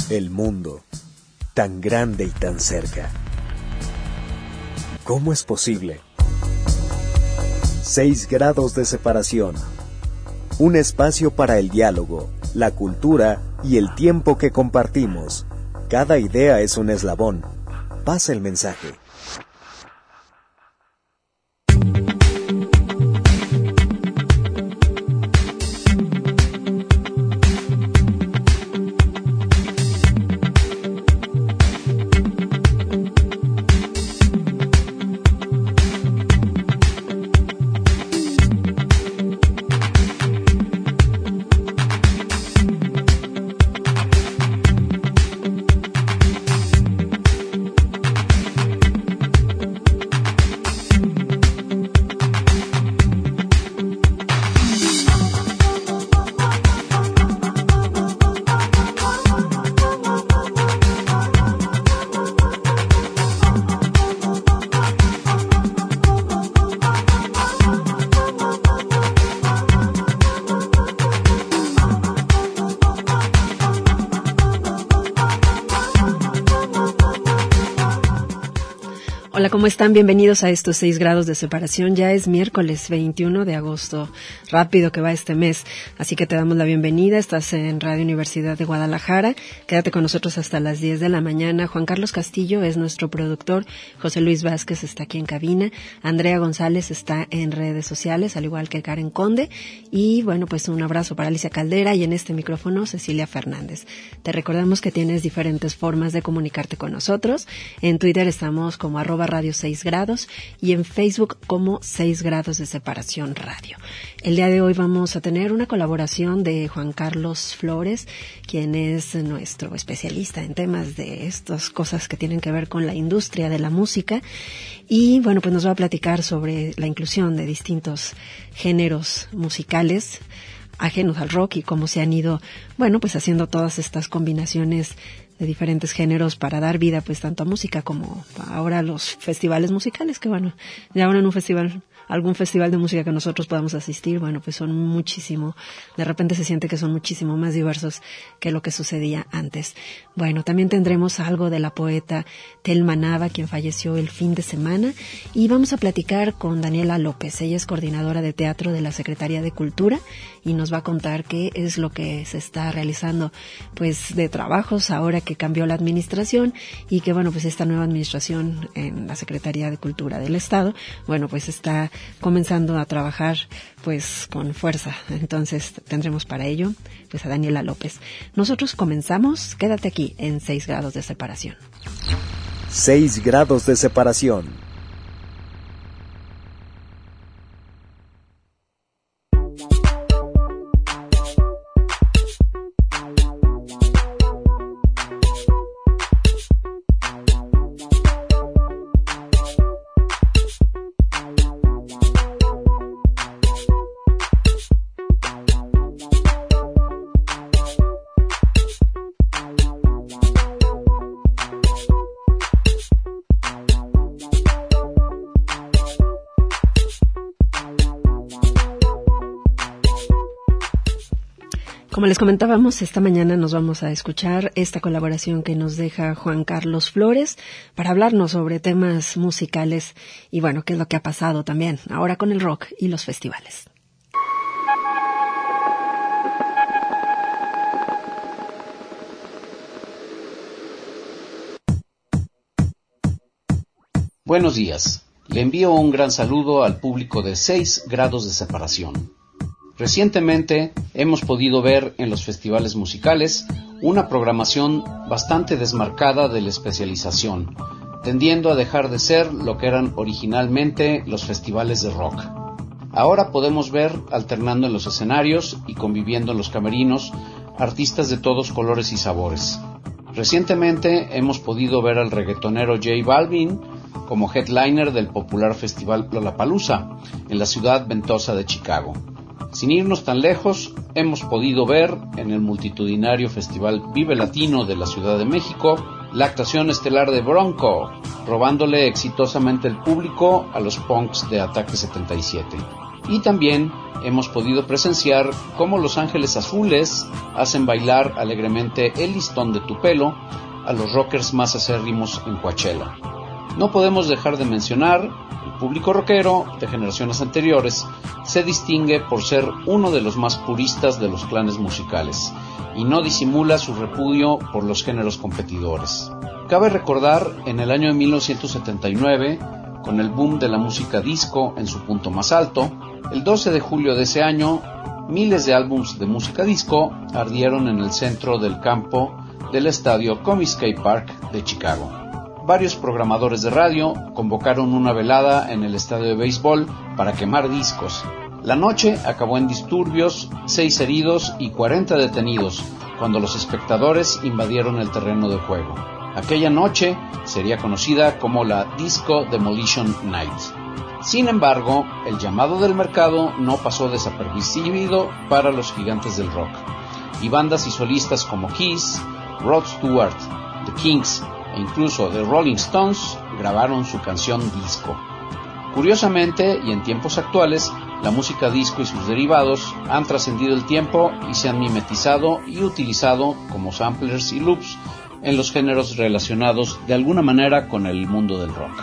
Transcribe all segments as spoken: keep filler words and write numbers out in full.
El mundo, tan grande y tan cerca. ¿Cómo es posible? Seis grados de separación. Un espacio para el diálogo, la cultura y el tiempo que compartimos. Cada idea es un eslabón. Pasa el mensaje. Hola, ¿cómo están? Bienvenidos a estos seis grados de separación. Ya es miércoles veintiuno de agosto. Rápido que va este mes. Así que te damos la bienvenida. Estás en Radio Universidad de Guadalajara. Quédate con nosotros hasta las diez de la mañana. Juan Carlos Castillo es nuestro productor. José Luis Vázquez está aquí en cabina. Andrea González está en redes sociales, al igual que Karen Conde. Y bueno, pues un abrazo para Alicia Caldera y en este micrófono Cecilia Fernández. Te recordamos que tienes diferentes formas de comunicarte con nosotros. En Twitter estamos como arroba Radio seis grados y en Facebook como seis grados de separación radio. El día de hoy vamos a tener una colaboración de Juan Carlos Flores, quien es nuestro especialista en temas de estas cosas que tienen que ver con la industria de la música y bueno, pues nos va a platicar sobre la inclusión de distintos géneros musicales ajenos al rock y cómo se han ido, bueno, pues haciendo todas estas combinaciones de diferentes géneros para dar vida pues tanto a música como ahora a los festivales musicales, que bueno, ya ahora en un festival, algún festival de música que nosotros podamos asistir, bueno, pues son muchísimo, de repente se siente que son muchísimo más diversos que lo que sucedía antes. Bueno, también tendremos algo de la poeta Thelma Nava, quien falleció el fin de semana, y vamos a platicar con Daniela López. Ella es coordinadora de teatro de la Secretaría de Cultura y nos va a contar qué es lo que se está realizando pues de trabajos ahora que cambió la administración y que bueno, pues esta nueva administración en la Secretaría de Cultura del Estado, bueno, pues está comenzando a trabajar pues con fuerza. Entonces tendremos para ello pues a Daniela López. Nosotros comenzamos, quédate aquí en seis grados de separación. seis grados de separación. Como les comentábamos, esta mañana nos vamos a escuchar esta colaboración que nos deja Juan Carlos Flores para hablarnos sobre temas musicales y bueno, qué es lo que ha pasado también ahora con el rock y los festivales. Buenos días. Le envío un gran saludo al público de seis grados de separación. Recientemente hemos podido ver en los festivales musicales una programación bastante desmarcada de la especialización, tendiendo a dejar de ser lo que eran originalmente los festivales de rock. Ahora podemos ver, alternando en los escenarios y conviviendo en los camerinos, artistas de todos colores y sabores. Recientemente hemos podido ver al reggaetonero J Balvin como headliner del popular festival Lollapalooza en la ciudad ventosa de Chicago. Sin irnos tan lejos, hemos podido ver en el multitudinario Festival Vive Latino de la Ciudad de México la actuación estelar de Bronco, robándole exitosamente el público a los punks de Ataque setenta y siete. Y también hemos podido presenciar cómo Los Ángeles Azules hacen bailar alegremente El listón de tu pelo a los rockers más acérrimos en Coachella. No podemos dejar de mencionar, el público rockero de generaciones anteriores se distingue por ser uno de los más puristas de los clanes musicales y no disimula su repudio por los géneros competidores. Cabe recordar, en el año de mil novecientos setenta y nueve, con el boom de la música disco en su punto más alto, el doce de julio de ese año, miles de álbumes de música disco ardieron en el centro del campo del estadio Comiskey Park de Chicago. Varios programadores de radio convocaron una velada en el estadio de béisbol para quemar discos. La noche acabó en disturbios, seis heridos y cuarenta detenidos cuando los espectadores invadieron el terreno de juego. Aquella noche sería conocida como la Disco Demolition Night. Sin embargo, el llamado del mercado no pasó desapercibido para los gigantes del rock, y bandas y solistas como Kiss, Rod Stewart, The Kinks e incluso The Rolling Stones grabaron su canción disco. Curiosamente, y en tiempos actuales, la música disco y sus derivados han trascendido el tiempo y se han mimetizado y utilizado como samplers y loops en los géneros relacionados de alguna manera con el mundo del rock.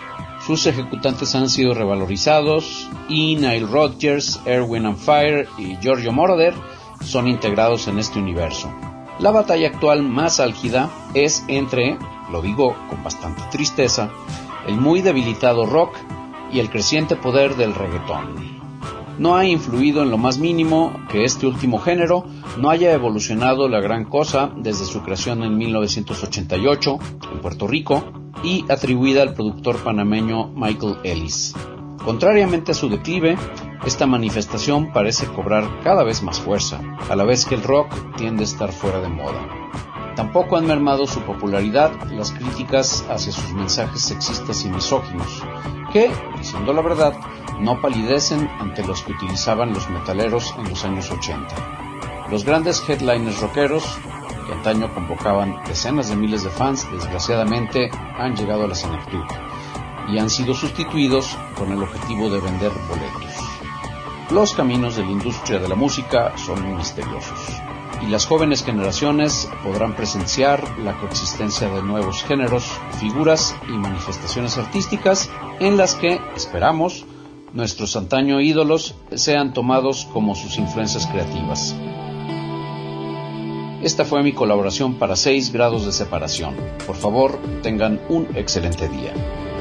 Sus ejecutantes han sido revalorizados y Nile Rodgers, Earth, Wind and Fire y Giorgio Moroder son integrados en este universo. La batalla actual más álgida es entre, lo digo con bastante tristeza, el muy debilitado rock y el creciente poder del reggaetón. No ha influido en lo más mínimo que este último género no haya evolucionado la gran cosa desde su creación en mil novecientos ochenta y ocho en Puerto Rico y atribuida al productor panameño Michael Ellis. Contrariamente a su declive, esta manifestación parece cobrar cada vez más fuerza, a la vez que el rock tiende a estar fuera de moda. Tampoco han mermado su popularidad las críticas hacia sus mensajes sexistas y misóginos, que, diciendo la verdad, no palidecen ante los que utilizaban los metaleros en los años ochenta. Los grandes headliners rockeros, que antaño convocaban decenas de miles de fans, desgraciadamente han llegado a la senectud y han sido sustituidos con el objetivo de vender boletos. Los caminos de la industria de la música son muy misteriosos, y las jóvenes generaciones podrán presenciar la coexistencia de nuevos géneros, figuras y manifestaciones artísticas en las que, esperamos, nuestros antaño ídolos sean tomados como sus influencias creativas. Esta fue mi colaboración para seis grados de separación. Por favor, tengan un excelente día.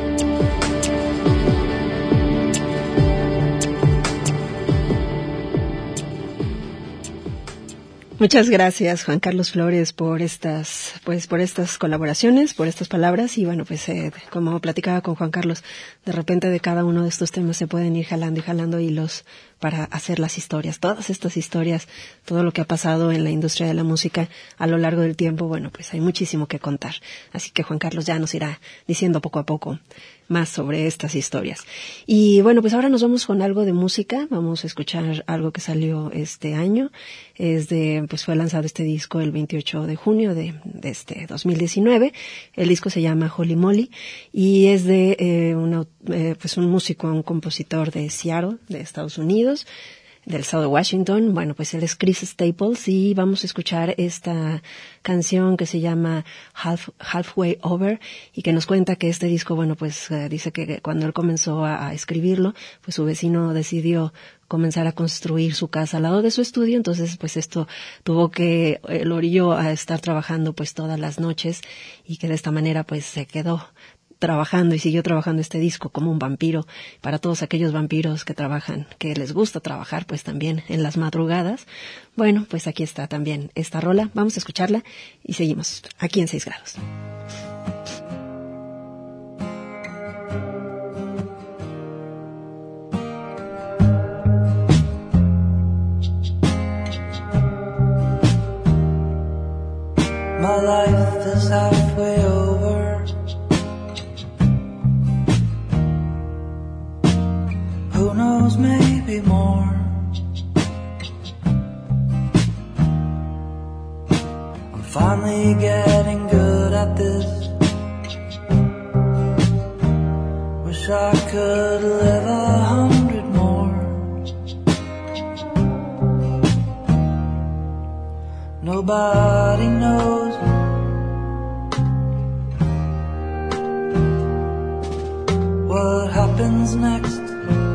Muchas gracias, Juan Carlos Flores, por estas, pues, por estas colaboraciones, por estas palabras. Y bueno, pues, eh, como platicaba con Juan Carlos, de repente de cada uno de estos temas se pueden ir jalando y jalando hilos para hacer las historias. Todas estas historias, todo lo que ha pasado en la industria de la música a lo largo del tiempo, bueno, pues hay muchísimo que contar. Así que Juan Carlos ya nos irá diciendo poco a poco más sobre estas historias. Y bueno, pues ahora nos vamos con algo de música. Vamos a escuchar algo que salió este año. Es de, pues fue lanzado este disco el veintiocho de junio de, de este dos mil diecinueve. El disco se llama Holy Moly y es de eh, una, eh, pues un músico, un compositor de Seattle, de Estados Unidos, del estado de Washington. Bueno, pues él es Chris Staples y vamos a escuchar esta canción que se llama Half, Halfway Over y que nos cuenta que este disco, bueno, pues uh, dice que cuando él comenzó a, a escribirlo, pues su vecino decidió comenzar a construir su casa al lado de su estudio, entonces pues esto tuvo que, eh, lo orilló a estar trabajando pues todas las noches y que de esta manera pues se quedó trabajando y siguió trabajando este disco como un vampiro. Para todos aquellos vampiros que trabajan, que les gusta trabajar pues también en las madrugadas, bueno, pues aquí está también esta rola. Vamos a escucharla y seguimos aquí en seis grados. My life is halfway over. Who knows, maybe more. I'm finally getting good at this. Wish I could live a hundred more. Nobody knows what happens next.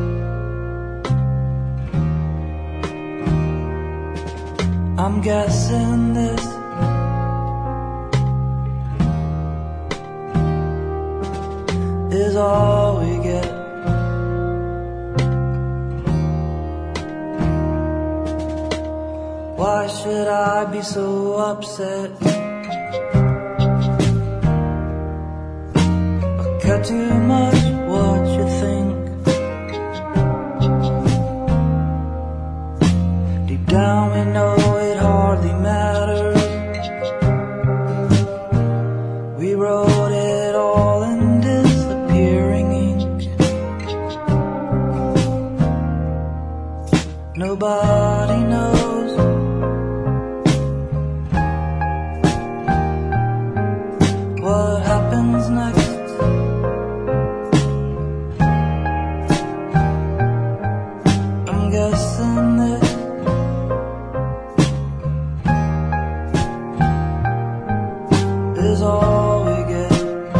I'm guessing this is all we get. Why should I be so upset? I care too much what you think. Deep down we know it hardly matters. We wrote it all in disappearing ink. Nobody knows what happens next. I'm guessing this is all we get.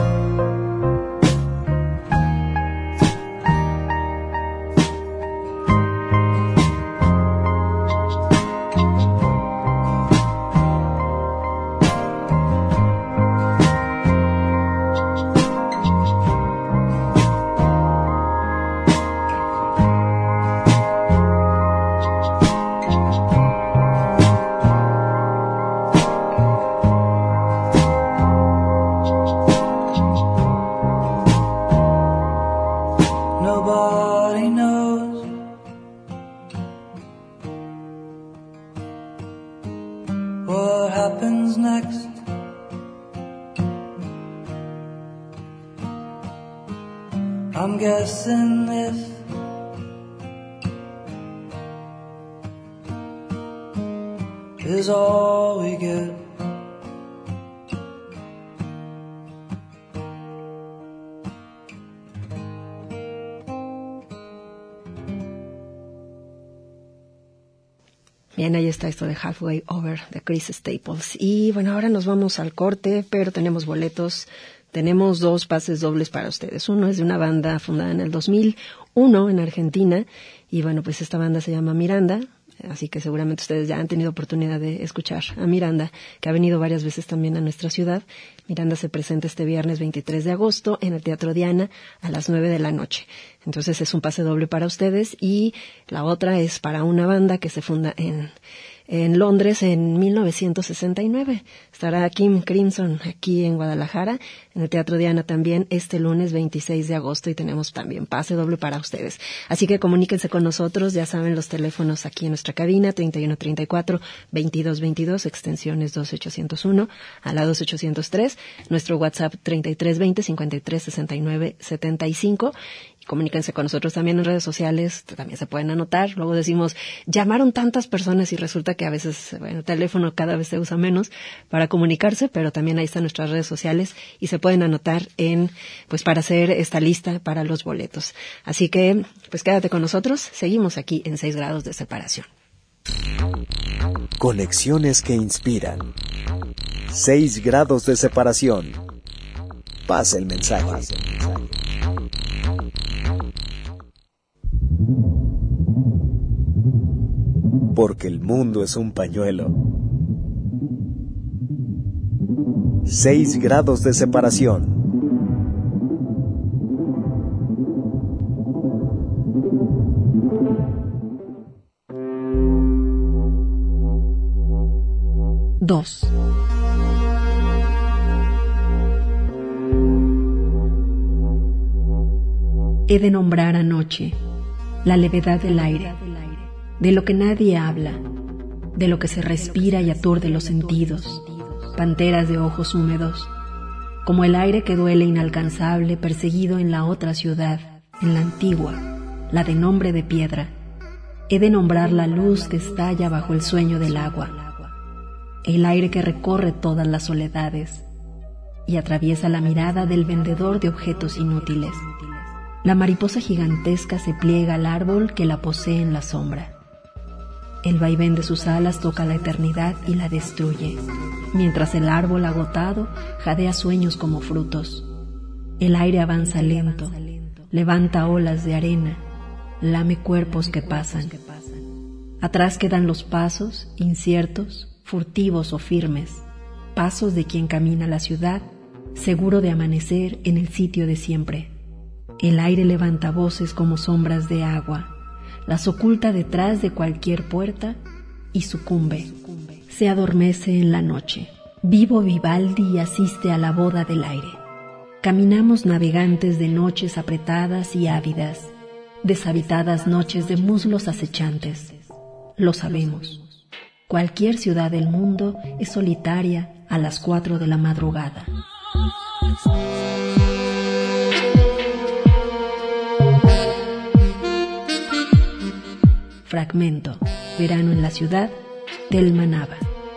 Nobody knows what happens next. I'm guessing this is all we get. Bien, ahí está esto de Halfway Over de Chris Staples. Y bueno, ahora nos vamos al corte, pero tenemos boletos. Tenemos dos pases dobles para ustedes. Uno es de una banda fundada en el dos mil uno en Argentina. Y bueno, pues esta banda se llama Miranda. Así que seguramente ustedes ya han tenido oportunidad de escuchar a Miranda, que ha venido varias veces también a nuestra ciudad. Miranda se presenta este viernes veintitrés de agosto en el Teatro Diana a las nueve de la noche. Entonces es un pase doble para ustedes, y la otra es para una banda que se funda en en Londres en mil novecientos sesenta y nueve. Estará Kim Crimson aquí en Guadalajara, en el Teatro Diana también este lunes veintiséis de agosto, y tenemos también pase doble para ustedes. Así que comuníquense con nosotros, ya saben los teléfonos aquí en nuestra cabina, treinta y uno treinta y cuatro, veintidós veintidós, extensiones dos ochocientos uno a la dos ochocientos tres, nuestro WhatsApp treinta y tres veinte, cincuenta y tres sesenta y nueve setenta y cinco. Comuníquense con nosotros también en redes sociales, también se pueden anotar. Luego decimos, llamaron tantas personas y resulta que a veces, bueno, el teléfono cada vez se usa menos para comunicarse, pero también ahí están nuestras redes sociales y se pueden anotar en, pues para hacer esta lista para los boletos. Así que, pues quédate con nosotros, seguimos aquí en seis grados de separación. Conexiones que inspiran. seis grados de separación. Pasa el mensaje. Pasa el mensaje. Porque el mundo es un pañuelo. Seis grados de separación. Dos. He de nombrar anoche la levedad del aire, de lo que nadie habla, de lo que se respira y aturde los sentidos, panteras de ojos húmedos, como el aire que duele inalcanzable perseguido en la otra ciudad, en la antigua, la de nombre de piedra. He de nombrar la luz que estalla bajo el sueño del agua, el aire que recorre todas las soledades y atraviesa la mirada del vendedor de objetos inútiles. La mariposa gigantesca se pliega al árbol que la posee en la sombra. El vaivén de sus alas toca la eternidad y la destruye, mientras el árbol agotado jadea sueños como frutos. El aire avanza lento, levanta olas de arena, lame cuerpos que pasan. Atrás quedan los pasos, inciertos, furtivos o firmes, pasos de quien camina la ciudad, seguro de amanecer en el sitio de siempre. El aire levanta voces como sombras de agua, las oculta detrás de cualquier puerta y sucumbe. Se adormece en la noche. Vivo Vivaldi asiste a la boda del aire. Caminamos navegantes de noches apretadas y ávidas, deshabitadas noches de muslos acechantes. Lo sabemos. Cualquier ciudad del mundo es solitaria a las cuatro de la madrugada. Fragmento. Verano en la ciudad. Thelma Nava.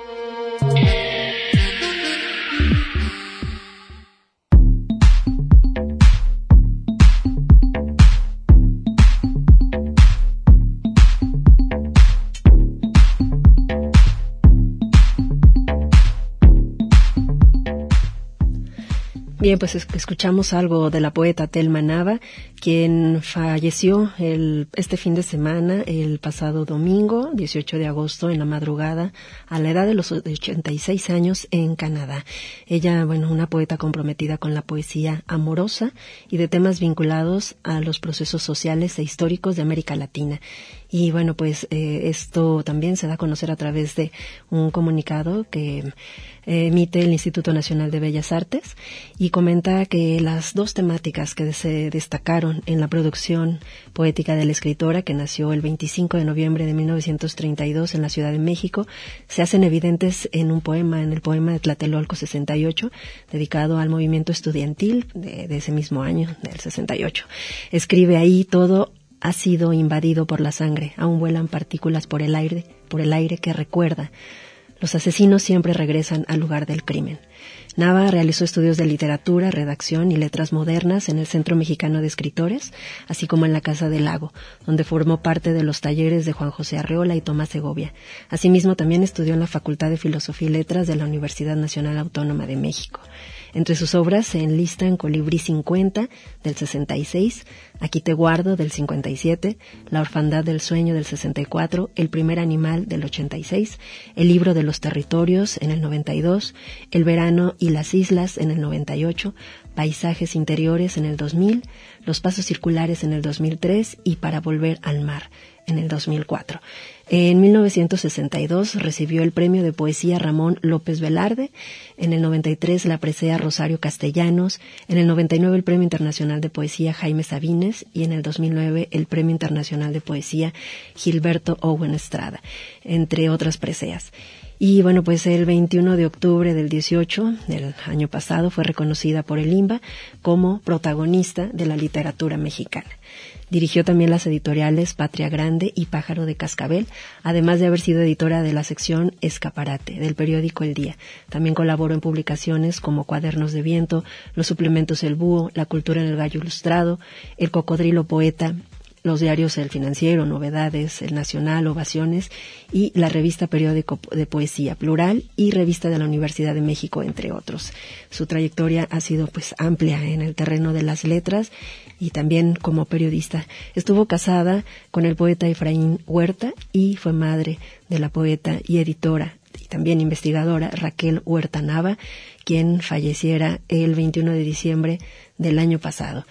Bien, pues escuchamos algo de la poeta Thelma Nava, quien falleció el, este fin de semana, el pasado domingo, dieciocho de agosto, en la madrugada, a la edad de los ochenta y seis años, en Canadá. Ella, bueno, una poeta comprometida con la poesía amorosa y de temas vinculados a los procesos sociales e históricos de América Latina. Y bueno, pues eh, esto también se da a conocer a través de un comunicado que eh, emite el Instituto Nacional de Bellas Artes y comenta que las dos temáticas que se destacaron en la producción poética de la escritora, que nació el veinticinco de noviembre de mil novecientos treinta y dos en la Ciudad de México, se hacen evidentes en un poema, en el poema de Tlatelolco sesenta y ocho, dedicado al movimiento estudiantil de, de ese mismo año, del sesenta y ocho. Escribe ahí: todo ha sido invadido por la sangre, aún vuelan partículas por el aire, por el aire que recuerda. Los asesinos siempre regresan al lugar del crimen. Nava realizó estudios de literatura, redacción y letras modernas en el Centro Mexicano de Escritores, así como en la Casa del Lago, donde formó parte de los talleres de Juan José Arreola y Tomás Segovia. Asimismo, también estudió en la Facultad de Filosofía y Letras de la Universidad Nacional Autónoma de México. Entre sus obras se enlistan Colibrí cincuenta, del sesenta y seis, Aquí te guardo, del cincuenta y siete, La orfandad del sueño, del sesenta y cuatro, El primer animal, del ochenta y seis, El libro de los territorios, en el noventa y dos, El verano y las islas, en el noventa y ocho, Paisajes interiores, en el dos mil, Los pasos circulares, en el dos mil tres y Para volver al mar, en el dos mil cuatro. En mil novecientos sesenta y dos recibió el premio de poesía Ramón López Velarde, en el noventa y tres la presea Rosario Castellanos, en el noventa y nueve el Premio Internacional de Poesía Jaime Sabines y en el dos mil nueve el Premio Internacional de Poesía Gilberto Owen Estrada, entre otras preseas. Y bueno, pues el veintiuno de octubre del dieciocho del año pasado fue reconocida por el I N B A como protagonista de la literatura mexicana. Dirigió también las editoriales Patria Grande y Pájaro de Cascabel, además de haber sido editora de la sección Escaparate del periódico El Día. También colaboró en publicaciones como Cuadernos de Viento, los suplementos El Búho, La Cultura en el Gallo Ilustrado, El Cocodrilo Poeta, los diarios El Financiero, Novedades, El Nacional, Ovaciones y la revista Periódico de Poesía Plural y Revista de la Universidad de México, entre otros. Su trayectoria ha sido pues amplia en el terreno de las letras y también como periodista. Estuvo casada con el poeta Efraín Huerta y fue madre de la poeta y editora y también investigadora Raquel Huerta Nava, quien falleciera el veintiuno de diciembre del año pasado.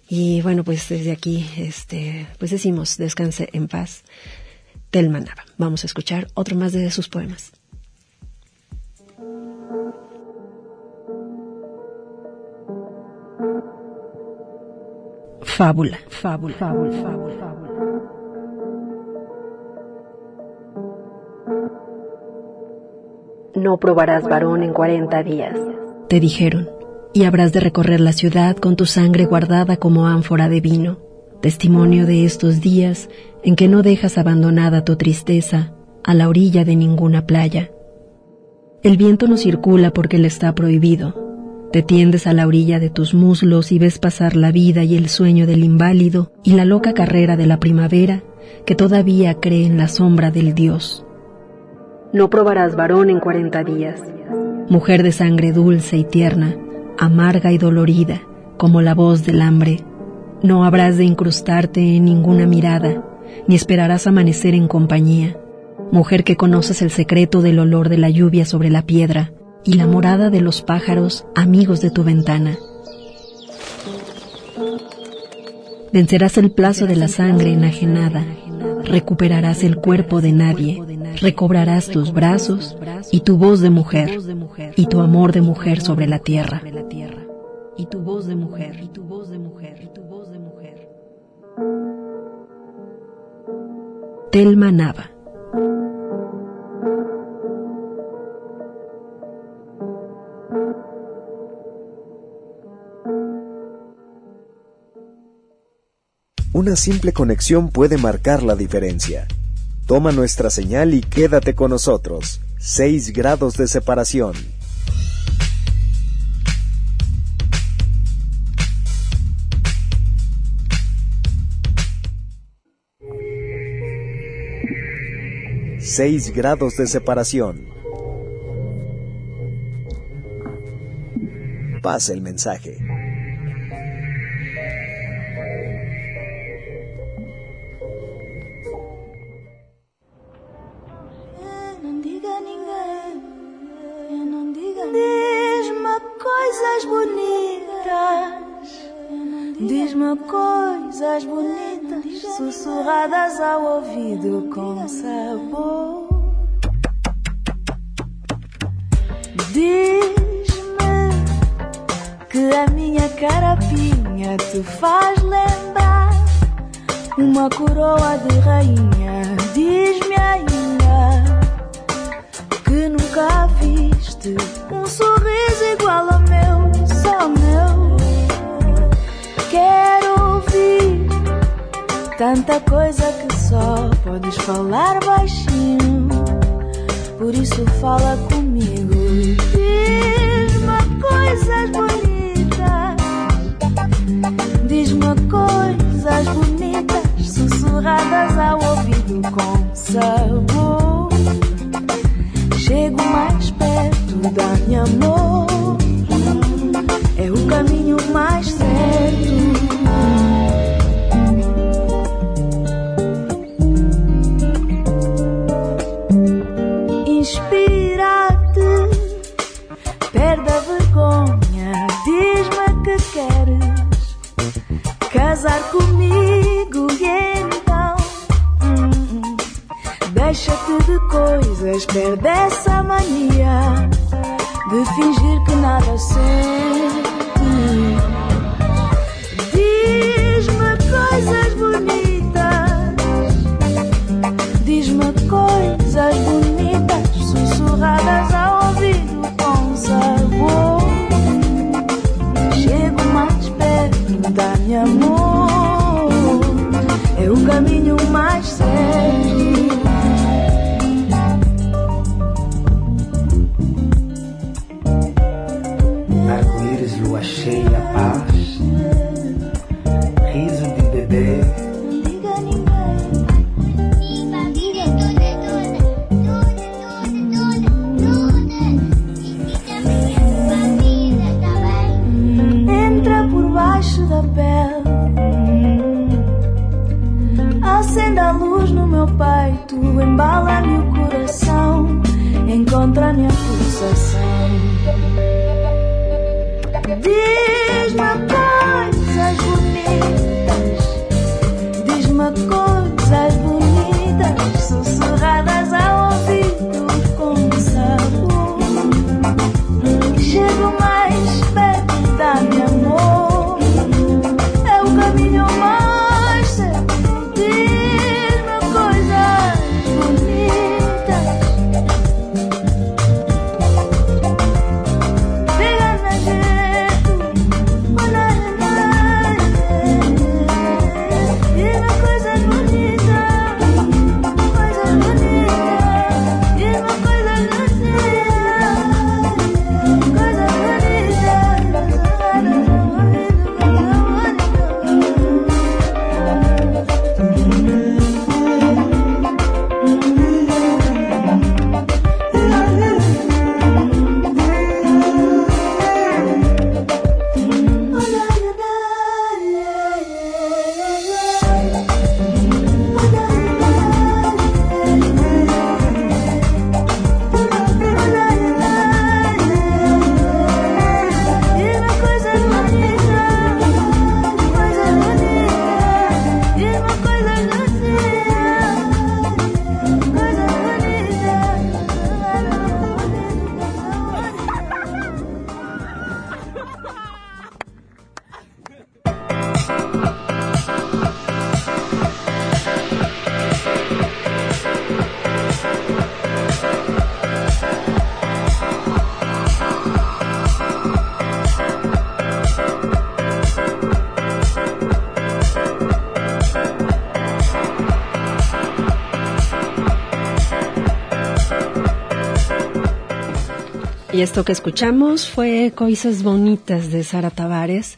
Y bueno, pues desde aquí, este, pues decimos, descanse en paz, Thelma Nava. Vamos a escuchar otro más de sus poemas. Fábula, fábula, fábula, fábula, fábula. No probarás varón en cuarenta días, te dijeron. Y habrás de recorrer la ciudad con tu sangre guardada como ánfora de vino, testimonio de estos días en que no dejas abandonada tu tristeza a la orilla de ninguna playa. El viento no circula porque le está prohibido, Te tiendes a la orilla de tus muslos y ves pasar la vida y el sueño del inválido y la loca carrera de la primavera que todavía cree en la sombra del Dios. No probarás varón en cuarenta días. Mujer de sangre dulce y tierna, amarga y dolorida, como la voz del hambre. No habrás de incrustarte en ninguna mirada, ni esperarás amanecer en compañía. Mujer que conoces el secreto del olor de la lluvia sobre la piedra y la morada de los pájaros amigos de tu ventana. Vencerás el plazo de la sangre enajenada, recuperarás el cuerpo de nadie, recobrarás tus brazos y tu voz de mujer, y tu amor de mujer sobre la tierra. Y tu voz de mujer, y tu voz de mujer, y tu voz de mujer. Thelma Nava. Una simple conexión puede marcar la diferencia. Toma nuestra señal y quédate con nosotros. Seis grados de separación. Seis grados de separación. Pasa el mensaje. Diz-me coisas bonitas, sussurradas ao ouvido com sabor. Diz-me que a minha carapinha te faz lembrar uma coroa de rainha. Diz-me ainda que nunca viste um sorriso igual ao meu, só meu. Quero ouvir tanta coisa que só podes falar baixinho. Por isso fala comigo. Diz-me coisas bonitas, diz-me coisas bonitas, sussurradas ao ouvido com sabor. Chego mais perto, dá-me amor, é o caminho mais certo. Inspira-te, perde a vergonha, diz-me que queres casar comigo e então hum, deixa-te de coisas, perde essa mania de fingir que nada sente. Diz-me coisas bonitas, diz-me coisas bonitas, sussurradas ao ouvido com sabor. Chego mais perto, dá-me amor, é o caminho mais certo. Arco-íris, lua cheia, paz, riso de bebê. Entra por baixo da pele, acende a luz no meu peito, embala-me o coração, encontra-me a pulsação. Diz-me coisas bonitas, diz-me coisas bonitas, sussurradas ao ouvido com sabor. Chego mais perto, dá-me amor, é o caminho mais certo. Diz-me coisas bonitas. Y esto que escuchamos fue Cosas Bonitas de Sara Tavares,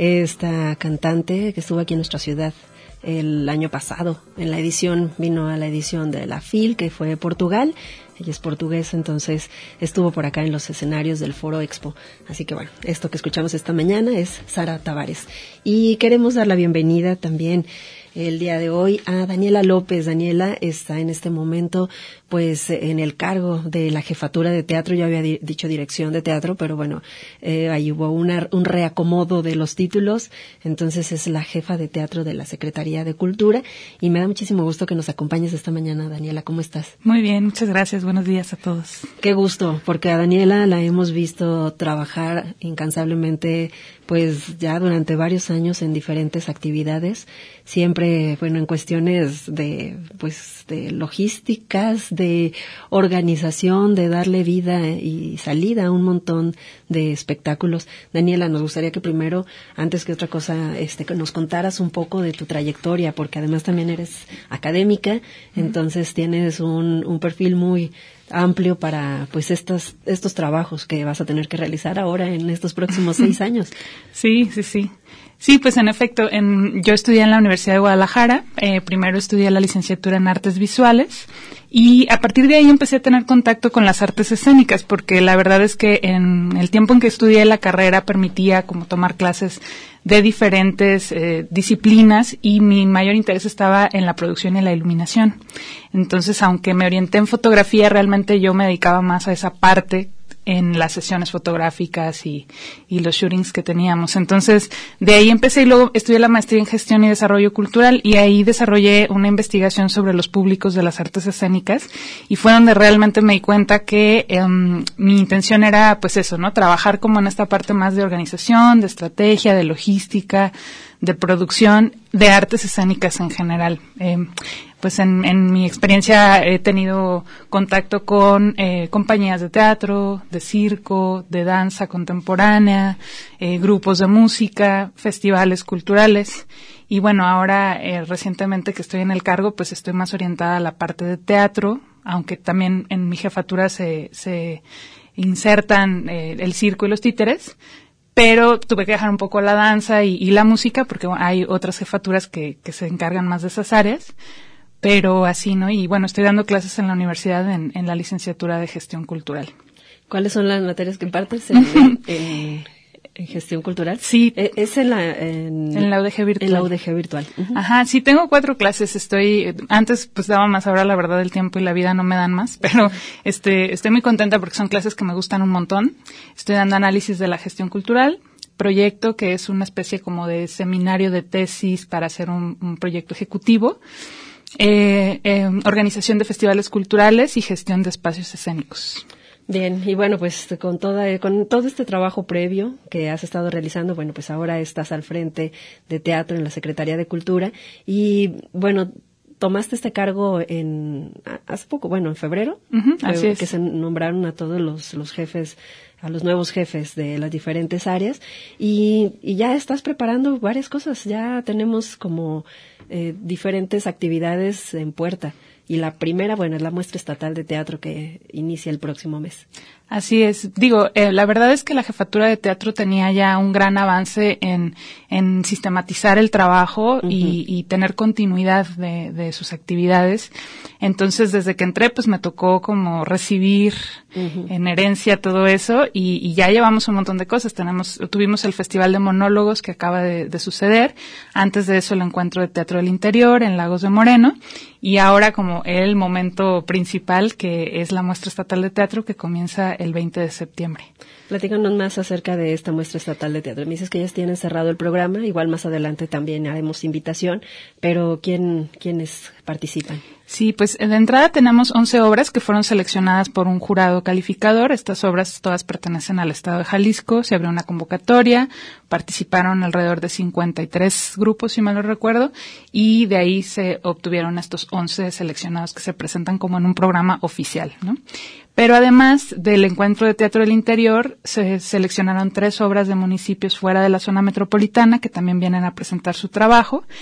esta cantante que estuvo aquí en nuestra ciudad el año pasado. En la edición, vino a la edición de la F I L, que fue Portugal. Ella es portuguesa, entonces estuvo por acá en los escenarios del Foro Expo. Así que bueno, esto que escuchamos esta mañana es Sara Tavares. Y queremos dar la bienvenida también el día de hoy a Daniela López. Daniela está en este momento pues en el cargo de la jefatura de teatro. Yo había di- dicho dirección de teatro, pero bueno, eh, ahí hubo una, un reacomodo de los títulos, entonces es la jefa de teatro de la Secretaría de Cultura y me da muchísimo gusto que nos acompañes esta mañana. Daniela, ¿cómo estás? Muy bien, muchas gracias, buenos días a todos. Qué gusto, porque a Daniela la hemos visto trabajar incansablemente pues ya durante varios años en diferentes actividades, siempre, bueno, en cuestiones de, pues, de logísticas, de organización, de darle vida y salida a un montón de espectáculos. Daniela, nos gustaría que primero, antes que otra cosa, este, que nos contaras un poco de tu trayectoria, porque además también eres académica, uh-huh. Entonces tienes un, un perfil muy amplio para pues estos estos trabajos que vas a tener que realizar ahora en estos próximos seis años. Sí, sí, sí. Sí, pues en efecto, en, yo estudié en la Universidad de Guadalajara, eh, primero estudié la licenciatura en Artes Visuales y a partir de ahí empecé a tener contacto con las artes escénicas porque la verdad es que en el tiempo en que estudié la carrera permitía como tomar clases de diferentes eh, disciplinas y mi mayor interés estaba en la producción y la iluminación. Entonces, aunque me orienté en fotografía, realmente yo me dedicaba más a esa parte en las sesiones fotográficas y, y los shootings que teníamos. Entonces, de ahí empecé y luego estudié la maestría en gestión y desarrollo cultural y ahí desarrollé una investigación sobre los públicos de las artes escénicas y fue donde realmente me di cuenta que um, mi intención era, pues eso, ¿no? Trabajar como en esta parte más de organización, de estrategia, de logística, de producción, de artes escénicas en general. Eh, pues en, en mi experiencia he tenido contacto con eh, compañías de teatro, de circo, de danza contemporánea, eh, grupos de música, festivales culturales. Y bueno, ahora eh, recientemente que estoy en el cargo, pues estoy más orientada a la parte de teatro, aunque también en mi jefatura se, se insertan eh, el circo y los títeres. Pero tuve que dejar un poco la danza y, y la música porque hay otras jefaturas que, que se encargan más de esas áreas, pero así, ¿no? Y bueno, estoy dando clases en la universidad en, en la licenciatura de Gestión Cultural. ¿Cuáles son las materias que impartes en, en, en Gestión Cultural? Sí. ¿Es en la, en, en la U D G virtual? En la U D G virtual. Uh-huh. Ajá, sí, tengo cuatro clases. Estoy, antes pues daba más, ahora la verdad el tiempo y la vida no me dan más, pero este, estoy muy contenta porque son clases que me gustan un montón. Estoy dando análisis de la gestión cultural, proyecto que es una especie como de seminario de tesis para hacer un, un proyecto ejecutivo, eh, eh, organización de festivales culturales y gestión de espacios escénicos. Bien, y bueno, pues con toda, con todo este trabajo previo que has estado realizando, bueno, pues ahora estás al frente de teatro en la Secretaría de Cultura y bueno, tomaste este cargo en hace poco, bueno, en febrero, uh-huh, así es. Que se nombraron a todos los, los jefes, a los nuevos jefes de las diferentes áreas y, y ya estás preparando varias cosas, ya tenemos como eh, diferentes actividades en puerta. Y la primera, bueno, es la muestra estatal de teatro que inicia el próximo mes. Así es. Digo, eh, la verdad es que la jefatura de teatro tenía ya un gran avance en, en sistematizar el trabajo uh-huh. y, y tener continuidad de, de sus actividades. Entonces, desde que entré, pues me tocó como recibir uh-huh. en herencia todo eso y, y ya llevamos un montón de cosas. Tenemos, tuvimos el Festival de Monólogos que acaba de, de suceder. Antes de eso, el Encuentro de Teatro del Interior en Lagos de Moreno. Y ahora como el momento principal, que es la muestra estatal de teatro que comienza el veinte de septiembre. Platícanos más acerca de esta muestra estatal de teatro. Me dices que ya tienen cerrado el programa, igual más adelante también haremos invitación, pero ¿quién, quiénes participan? Sí, pues de entrada tenemos once obras que fueron seleccionadas por un jurado calificador. Estas obras todas pertenecen al estado de Jalisco. Se abrió una convocatoria, participaron alrededor de cincuenta y tres grupos, si mal no recuerdo, y de ahí se obtuvieron estos once seleccionados que se presentan como en un programa oficial, ¿no? Pero además del Encuentro de Teatro del Interior, se seleccionaron tres obras de municipios fuera de la zona metropolitana que también vienen a presentar su trabajo.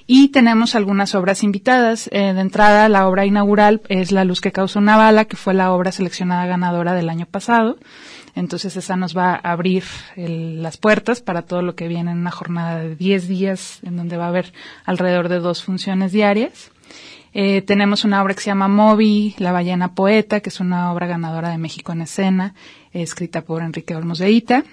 Y tenemos algunas obras invitadas. Eh, de entrada, la obra inaugural es La luz que causó una bala, que fue la obra seleccionada ganadora del año pasado. Entonces esa nos va a abrir el, las puertas para todo lo que viene en una jornada de diez días, en donde va a haber alrededor de dos funciones diarias. Eh, tenemos una obra que se llama Moby, La ballena poeta, que es una obra ganadora de México en Escena, eh, escrita por Enrique Olmos de Hita.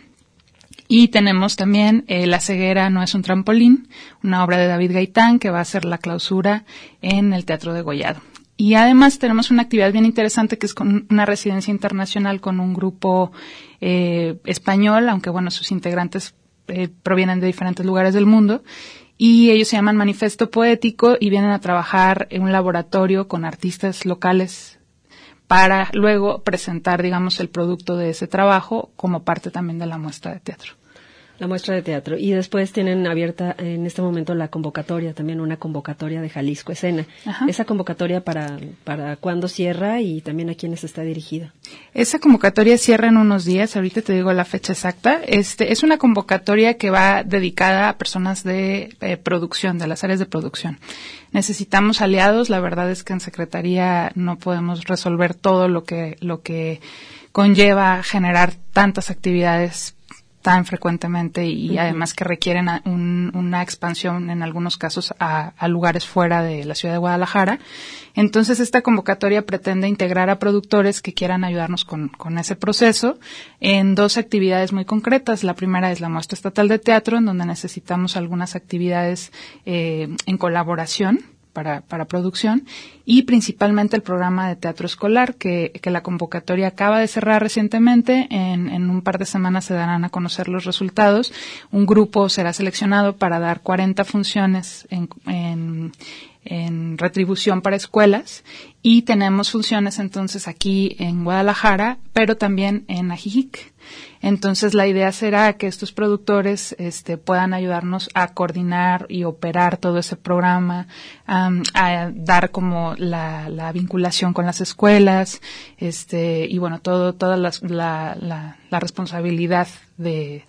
Y tenemos también eh, La ceguera no es un trampolín, una obra de David Gaitán, que va a ser la clausura en el Teatro Degollado. Y además tenemos una actividad bien interesante que es con una residencia internacional con un grupo eh, español, aunque bueno, sus integrantes eh, provienen de diferentes lugares del mundo. Y ellos se llaman Manifesto Poético y vienen a trabajar en un laboratorio con artistas locales para luego presentar, digamos, el producto de ese trabajo como parte también de la muestra de teatro. La muestra de teatro. Y después tienen abierta en este momento la convocatoria, también una convocatoria de Jalisco Escena. Ajá. Esa convocatoria para, para cuándo cierra y también a quiénes está dirigida. Esa convocatoria cierra en unos días, ahorita te digo la fecha exacta. Este, es una convocatoria que va dedicada a personas de eh, producción, de las áreas de producción. Necesitamos aliados, la verdad es que en Secretaría no podemos resolver todo lo que, lo que conlleva generar tantas actividades tan frecuentemente y uh-huh. además que requieren un, una expansión en algunos casos a, a lugares fuera de la ciudad de Guadalajara. Entonces esta convocatoria pretende integrar a productores que quieran ayudarnos con, con ese proceso en dos actividades muy concretas. La primera es la muestra estatal de teatro, en donde necesitamos algunas actividades eh, en colaboración para, para producción, y principalmente el programa de teatro escolar, que, que la convocatoria acaba de cerrar recientemente. En, en un par de semanas se darán a conocer los resultados. Un grupo será seleccionado para dar cuarenta funciones en, en, en retribución para escuelas, y tenemos funciones entonces aquí en Guadalajara, pero también en Ajijic. Entonces la idea será que estos productores este, puedan ayudarnos a coordinar y operar todo ese programa, um, a dar como la, la vinculación con las escuelas, este, y bueno, todo, toda las, la, la, la responsabilidad de,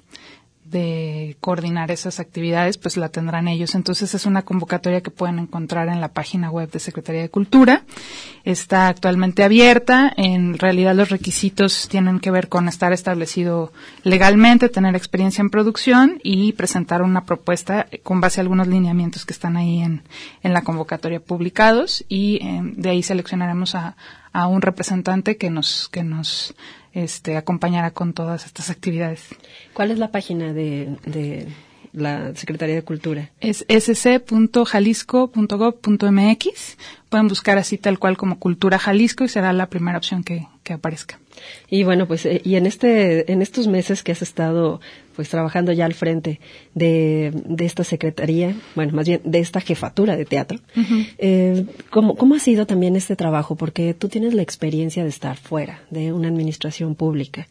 de coordinar esas actividades, pues la tendrán ellos. Entonces es una convocatoria que pueden encontrar en la página web de Secretaría de Cultura. Está actualmente abierta. En realidad los requisitos tienen que ver con estar establecido legalmente, tener experiencia en producción y presentar una propuesta con base a algunos lineamientos que están ahí en, en la convocatoria publicados, y eh, de ahí seleccionaremos a, a un representante que nos, que nos este, acompañará con todas estas actividades. ¿Cuál es la página de, de la Secretaría de Cultura? Es ese ce punto jalisco punto gob punto eme equis. Pueden buscar así tal cual como Cultura Jalisco y será la primera opción que, que aparezca. Y bueno, pues, eh, y en este, en estos meses que has estado, pues, trabajando ya al frente de, de esta secretaría, bueno, más bien de esta jefatura de teatro, uh-huh. eh, ¿cómo, cómo ha sido también este trabajo? Porque tú tienes la experiencia de estar fuera de una administración pública.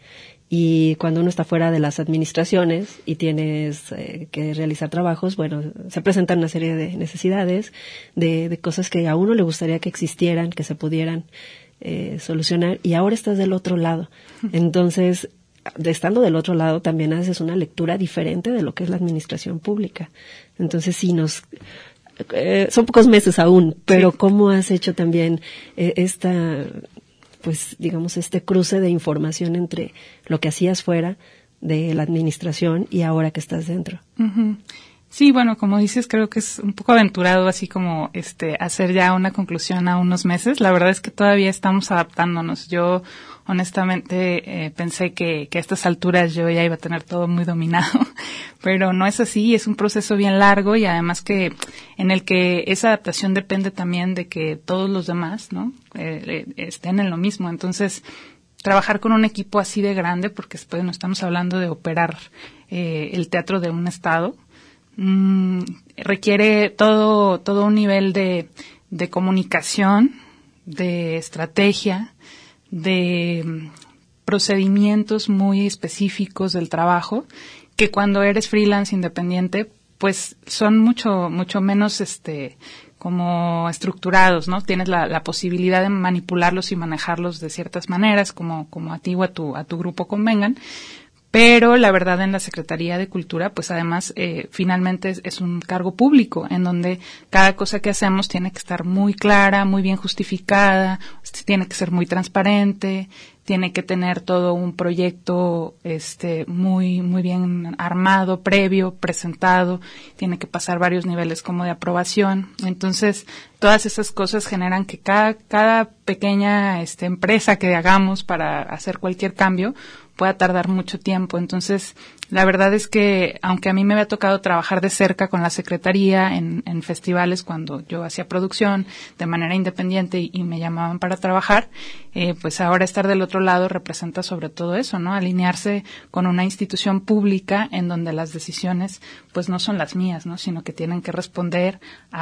Y cuando uno está fuera de las administraciones y tienes eh, que realizar trabajos, bueno, se presentan una serie de necesidades, de, de cosas que a uno le gustaría que existieran, que se pudieran eh, solucionar, y ahora estás del otro lado. Entonces, de estando del otro lado, también haces una lectura diferente de lo que es la administración pública. Entonces, sí nos... Eh, son pocos meses aún, pero sí. ¿Cómo has hecho también eh, esta... pues digamos este cruce de información entre lo que hacías fuera de la administración y ahora que estás dentro? Uh-huh. Sí, bueno, como dices, creo que es un poco aventurado así como este hacer ya una conclusión a unos meses. La verdad es que todavía estamos adaptándonos. Yo honestamente eh, pensé que, que a estas alturas yo ya iba a tener todo muy dominado, pero no es así. Es un proceso bien largo, y además que en el que esa adaptación depende también de que todos los demás, ¿no? Eh, estén en lo mismo. Entonces, trabajar con un equipo así de grande, porque después no estamos hablando de operar eh, el teatro de un estado, mmm, requiere todo todo un nivel de, de comunicación, de estrategia, de procedimientos muy específicos del trabajo, que cuando eres freelance independiente, pues son mucho mucho menos este como estructurados, ¿no? Tienes la, la posibilidad de manipularlos y manejarlos de ciertas maneras, como como a ti o a tu a tu grupo convengan. Pero la verdad, en la Secretaría de Cultura, pues además, eh, finalmente es, es un cargo público, en donde cada cosa que hacemos tiene que estar muy clara, muy bien justificada, tiene que ser muy transparente, tiene que tener todo un proyecto este muy muy bien armado, previo, presentado, tiene que pasar varios niveles como de aprobación. Entonces, todas esas cosas generan que cada cada pequeña este empresa que hagamos para hacer cualquier cambio pueda tardar mucho tiempo. Entonces, la verdad es que, aunque a mí me había tocado trabajar de cerca con la Secretaría en, en festivales cuando yo hacía producción de manera independiente y, y me llamaban para trabajar, eh, pues ahora estar del otro lado representa sobre todo eso, ¿no? Alinearse con una institución pública en donde las decisiones pues no son las mías, ¿no? Sino que tienen que responder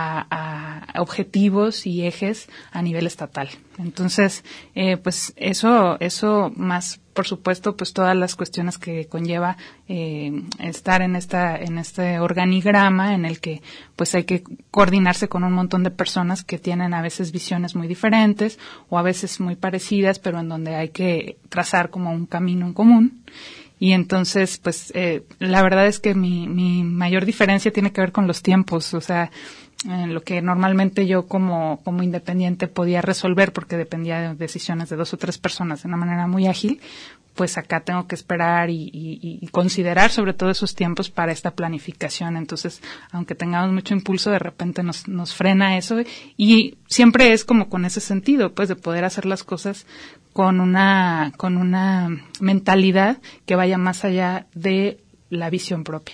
a, a objetivos y ejes a nivel estatal. Entonces, eh, pues eso, eso más, por supuesto, pues todas las cuestiones que conlleva eh, estar en esta, en este organigrama en el que pues hay que coordinarse con un montón de personas que tienen a veces visiones muy diferentes o a veces muy parecidas, pero en donde hay que trazar como un camino en común. Y entonces, pues, eh, la verdad es que mi, mi mayor diferencia tiene que ver con los tiempos, o sea, eh, lo que normalmente yo como, como independiente podía resolver porque dependía de decisiones de dos o tres personas de una manera muy ágil, pues acá tengo que esperar y, y, y considerar sobre todo esos tiempos para esta planificación. Entonces, aunque tengamos mucho impulso, de repente nos, nos frena eso y siempre es como con ese sentido, pues, de poder hacer las cosas con una, con una mentalidad que vaya más allá de la visión propia.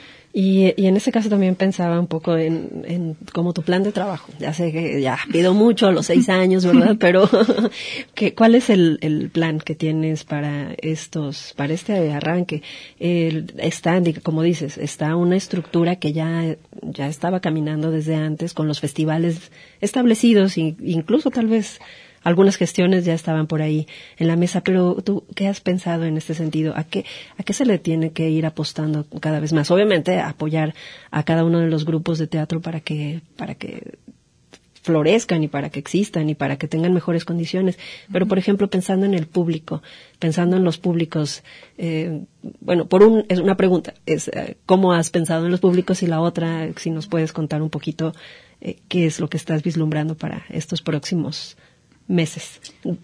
Y, y en ese caso también pensaba un poco en, en como tu plan de trabajo. Ya sé que ya pido mucho a los seis años, ¿verdad? Pero ¿qué, ¿cuál es el, el plan que tienes para estos, para este arranque? El, está, como dices, está una estructura que ya, ya estaba caminando desde antes con los festivales establecidos, e incluso tal vez algunas gestiones ya estaban por ahí en la mesa, pero tú, ¿qué has pensado en este sentido? ¿A qué, a qué se le tiene que ir apostando cada vez más? Obviamente, apoyar a cada uno de los grupos de teatro para que, para que florezcan y para que existan y para que tengan mejores condiciones. Pero, por ejemplo, pensando en el público, pensando en los públicos, eh, bueno, por un, es una pregunta, es eh, ¿cómo has pensado en los públicos? Y la otra, si nos puedes contar un poquito eh, qué es lo que estás vislumbrando para estos próximos meses,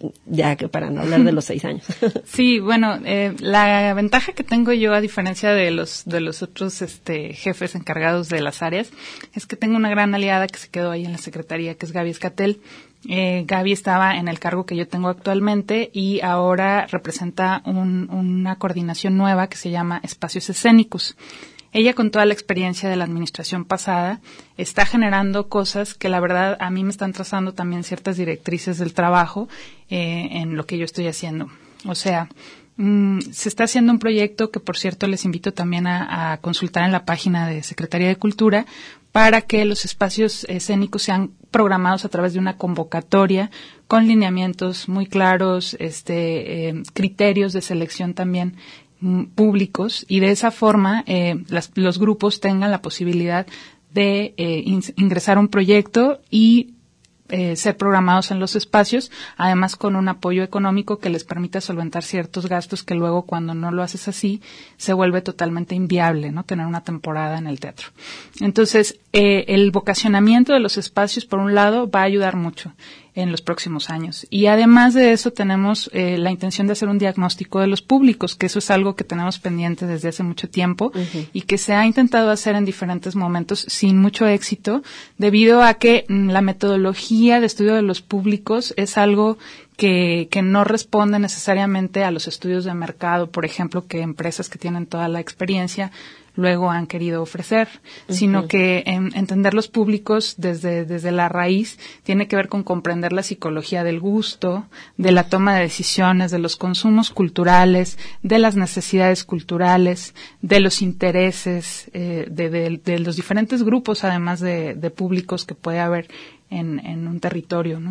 ya que para no hablar de los seis años. Sí, bueno, eh, la ventaja que tengo yo, a diferencia de los de los otros este jefes encargados de las áreas, es que tengo una gran aliada que se quedó ahí en la secretaría, que es Gaby Escatel. Eh, Gaby estaba en el cargo que yo tengo actualmente y ahora representa un, una coordinación nueva que se llama Espacios Escénicos. Ella, con toda la experiencia de la administración pasada, está generando cosas que la verdad a mí me están trazando también ciertas directrices del trabajo eh, en lo que yo estoy haciendo. O sea, mmm, se está haciendo un proyecto que, por cierto, les invito también a, a consultar en la página de Secretaría de Cultura para que los espacios escénicos sean programados a través de una convocatoria con lineamientos muy claros, este, eh, criterios de selección también públicos, y de esa forma eh, las, los grupos tengan la posibilidad de eh, in, ingresar a un proyecto y eh, ser programados en los espacios, además con un apoyo económico que les permita solventar ciertos gastos que luego, cuando no lo haces así, se vuelve totalmente inviable, ¿no? Tener una temporada en el teatro. Entonces, eh, el vocacionamiento de los espacios, por un lado, va a ayudar mucho en los próximos años. Y además de eso tenemos eh, la intención de hacer un diagnóstico de los públicos, que eso es algo que tenemos pendiente desde hace mucho tiempo uh-huh. y que se ha intentado hacer en diferentes momentos sin mucho éxito, debido a que mm, la metodología de estudio de los públicos es algo que, que no responde necesariamente a los estudios de mercado, por ejemplo, que empresas que tienen toda la experiencia luego han querido ofrecer, uh-huh. sino que en, entender los públicos desde, desde la raíz tiene que ver con comprender la psicología del gusto, de la toma de decisiones, de los consumos culturales, de las necesidades culturales, de los intereses eh, de, de, de los diferentes grupos, además de, de públicos que puede haber en, en un territorio, ¿no?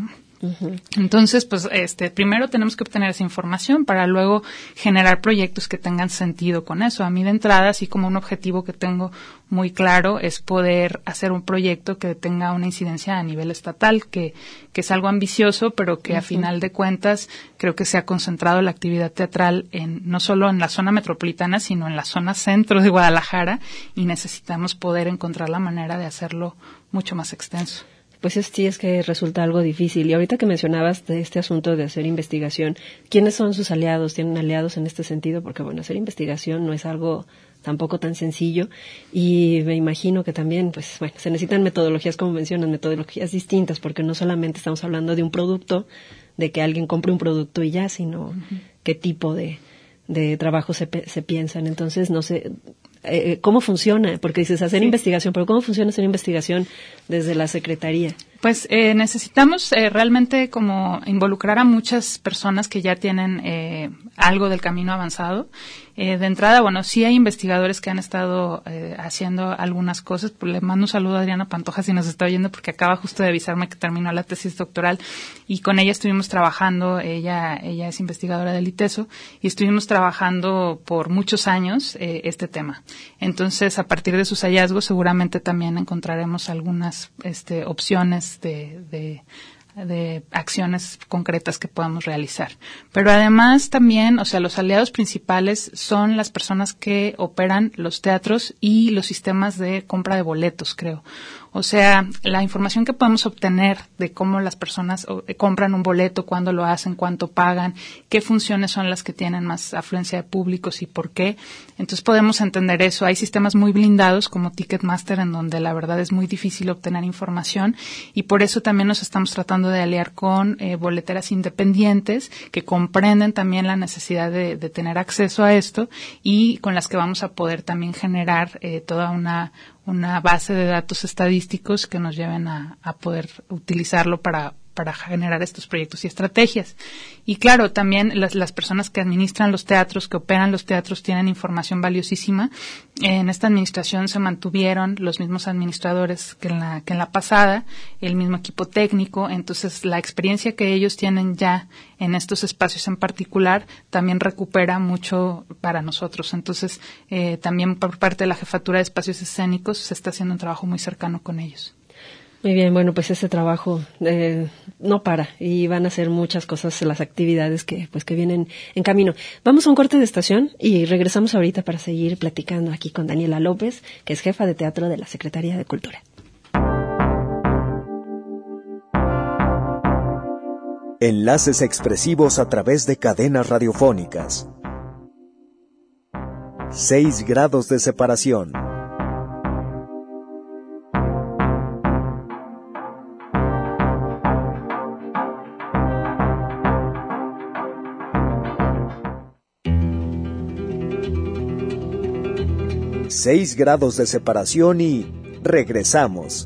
Uh-huh. Entonces, pues, este, primero tenemos que obtener esa información para luego generar proyectos que tengan sentido con eso. A mí de entrada, así como un objetivo que tengo muy claro, es poder hacer un proyecto que tenga una incidencia a nivel estatal, que, que es algo ambicioso, pero que uh-huh. a final de cuentas creo que se ha concentrado la actividad teatral en, no solo en la zona metropolitana, sino en la zona centro de Guadalajara, y necesitamos poder encontrar la manera de hacerlo mucho más extenso. Pues es, sí, es que resulta algo difícil. Y ahorita que mencionabas de este asunto de hacer investigación, ¿quiénes son sus aliados? ¿Tienen aliados en este sentido? Porque, bueno, hacer investigación no es algo tampoco tan sencillo. Y me imagino que también, pues, bueno, se necesitan metodologías, como mencionas, metodologías distintas, porque no solamente estamos hablando de un producto, de que alguien compre un producto y ya, sino uh-huh. qué tipo de, de trabajo se, se piensan. Entonces, no sé... Eh, ¿Cómo funciona? Porque dices hacer sí. investigación, pero ¿cómo funciona hacer investigación desde la Secretaría? Pues eh, necesitamos eh, realmente como involucrar a muchas personas que ya tienen eh, algo del camino avanzado. Eh, de entrada, bueno, sí hay investigadores que han estado eh, haciendo algunas cosas. Pues le mando un saludo a Adriana Pantoja si nos está oyendo, porque acaba justo de avisarme que terminó la tesis doctoral y con ella estuvimos trabajando. Ella ella es investigadora del ITESO y estuvimos trabajando por muchos años eh, este tema. Entonces, a partir de sus hallazgos, seguramente también encontraremos algunas este, opciones de, de de acciones concretas que podamos realizar. Pero además también, o sea, los aliados principales son las personas que operan los teatros y los sistemas de compra de boletos, creo. O sea, la información que podemos obtener de cómo las personas compran un boleto, cuándo lo hacen, cuánto pagan, qué funciones son las que tienen más afluencia de públicos y por qué. Entonces podemos entender eso. Hay sistemas muy blindados como Ticketmaster en donde la verdad es muy difícil obtener información y por eso también nos estamos tratando de aliar con eh, boleteras independientes que comprenden también la necesidad de, de tener acceso a esto y con las que vamos a poder también generar eh, toda una una base de datos estadísticos que nos lleven a, a poder utilizarlo para para generar estos proyectos y estrategias. Y claro, también las, las personas que administran los teatros, que operan los teatros, tienen información valiosísima. En esta administración se mantuvieron los mismos administradores que en la, que en la pasada, el mismo equipo técnico. Entonces, la experiencia que ellos tienen ya en estos espacios en particular también recupera mucho para nosotros. Entonces, eh, también por parte de la Jefatura de Espacios Escénicos se está haciendo un trabajo muy cercano con ellos. Muy bien, bueno, pues ese trabajo eh, no para y van a hacer muchas cosas, las actividades que pues que vienen en camino. Vamos a un corte de estación y regresamos ahorita para seguir platicando aquí con Daniela López, que es jefa de teatro de la Secretaría de Cultura. Enlaces expresivos a través de cadenas radiofónicas. Seis grados de separación. Seis grados de separación y regresamos.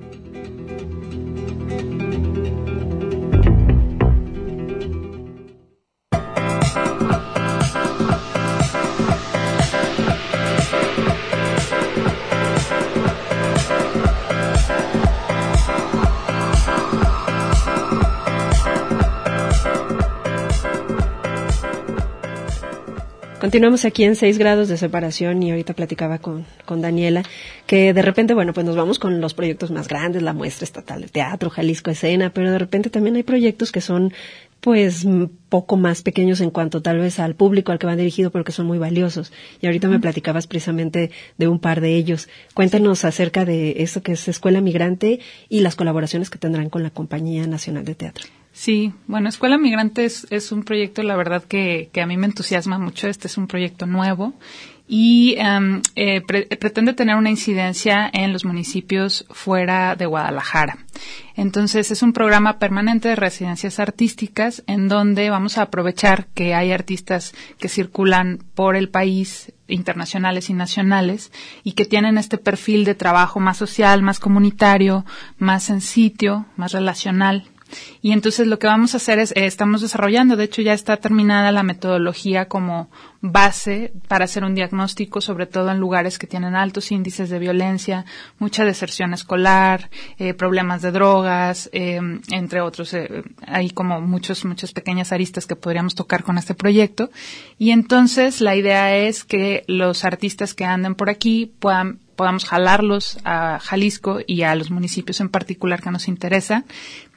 Continuamos aquí en seis grados de separación y ahorita platicaba con, con Daniela que de repente, bueno, pues nos vamos con los proyectos más grandes, la muestra estatal de teatro, Jalisco Escena, pero de repente también hay proyectos que son pues poco más pequeños en cuanto tal vez al público al que van dirigidos, pero que son muy valiosos. Y ahorita me platicabas precisamente de un par de ellos. Cuéntanos acerca de eso que es Escuela Migrante y las colaboraciones que tendrán con la Compañía Nacional de Teatro. Sí, bueno, Escuela Migrante es, es un proyecto, la verdad, que, que a mí me entusiasma mucho. Este es un proyecto nuevo y um, eh, pre- pretende tener una incidencia en los municipios fuera de Guadalajara. Entonces, es un programa permanente de residencias artísticas en donde vamos a aprovechar que hay artistas que circulan por el país, internacionales y nacionales, y que tienen este perfil de trabajo más social, más comunitario, más en sitio, más relacional. Y entonces lo que vamos a hacer es, eh, estamos desarrollando, de hecho ya está terminada la metodología como base para hacer un diagnóstico, sobre todo en lugares que tienen altos índices de violencia, mucha deserción escolar, eh, problemas de drogas, eh, entre otros. Eh, hay como muchos, muchas pequeñas aristas que podríamos tocar con este proyecto. Y entonces la idea es que los artistas que anden por aquí puedan podamos jalarlos a Jalisco y a los municipios en particular que nos interesa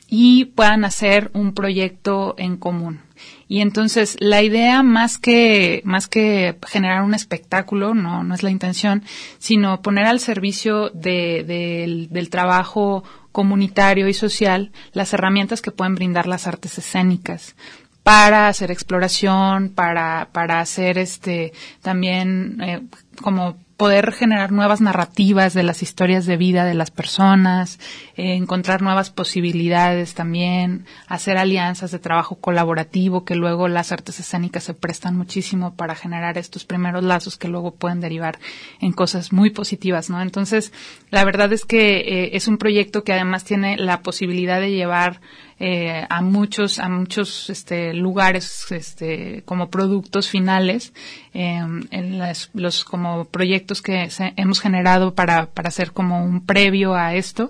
y puedan hacer un proyecto en común. Y entonces la idea más que más que generar un espectáculo, no no es la intención, sino poner al servicio de, de, del, del trabajo comunitario y social las herramientas que pueden brindar las artes escénicas para hacer exploración, para para hacer este también eh, como poder generar nuevas narrativas de las historias de vida de las personas, eh, encontrar nuevas posibilidades también, hacer alianzas de trabajo colaborativo, que luego las artes escénicas se prestan muchísimo para generar estos primeros lazos que luego pueden derivar en cosas muy positivas, ¿no? Entonces, la verdad es que eh, es un proyecto que además tiene la posibilidad de llevar Eh, a muchos a muchos este lugares este como productos finales eh, en las, los como proyectos que se, hemos generado para para hacer como un previo a esto.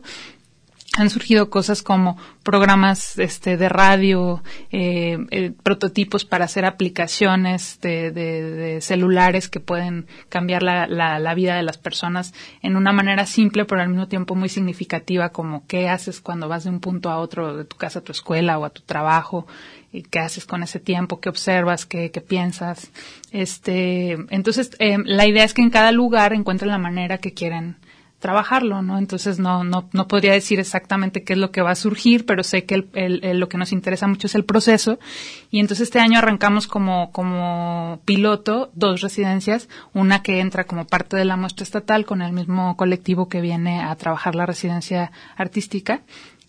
Han surgido cosas como programas este de radio, eh, eh, prototipos para hacer aplicaciones de, de, de celulares que pueden cambiar la, la, la vida de las personas en una manera simple, pero al mismo tiempo muy significativa, como qué haces cuando vas de un punto a otro, de tu casa a tu escuela o a tu trabajo, y qué haces con ese tiempo, qué observas, qué, qué piensas. Este, entonces, eh, la idea es que en cada lugar encuentren la manera que quieren trabajarlo, ¿no? Entonces no no no podría decir exactamente qué es lo que va a surgir, pero sé que el, el, el, lo que nos interesa mucho es el proceso. Y entonces este año arrancamos como como piloto dos residencias, una que entra como parte de la muestra estatal con el mismo colectivo que viene a trabajar la residencia artística,